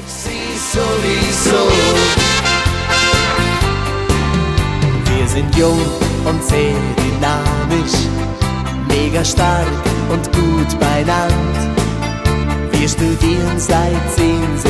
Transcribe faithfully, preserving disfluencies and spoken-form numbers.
Sie sowieso. Wir sind jung und sehr dynamisch, mega stark und gut beieinander. Wir studieren seit zehn,